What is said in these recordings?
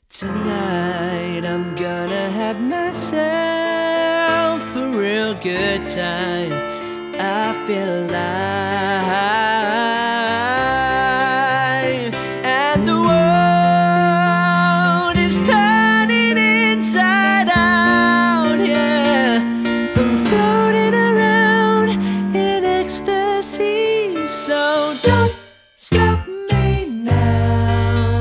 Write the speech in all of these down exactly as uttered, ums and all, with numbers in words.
Tonight I'm gonna have myself a real good time. I feel alive, and the world is turning inside out, yeah. I'm floating around in ecstasy, so don't stop me now.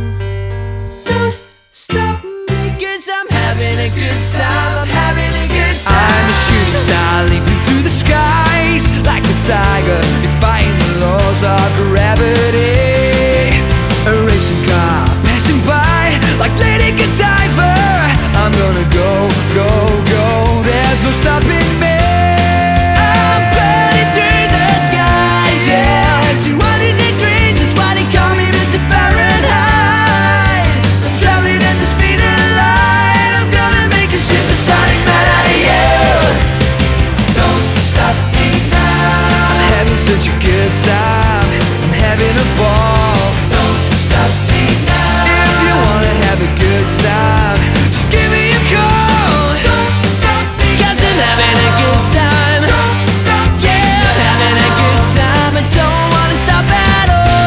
I'm having a good time, I'm having a good time. I'm a shooting star leaping through the skies, like a tiger, defying the laws of gravity. A racing car passing by, like Lady Godiva. I'm gonna go, go, go, there's no stopping me. I'm burning through the skies, yeah. two hundred degrees, that's why they call me Mister Fahrenheit. I'm traveling at the speed of light, I'm gonna make a supersonic man out of you. Don't stop me now. I'm having such a good time, I'm having a ball. Don't stop me now. If you wanna have a good time, just give me a call. Don't stop me, 'cause I'm having a good time. Don't stop, yeah, I'm having a good time. I don't wanna stop at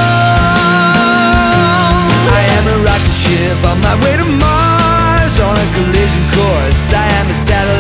all. I am a rocket ship on my way to Mars, on a collision course. I am a satellite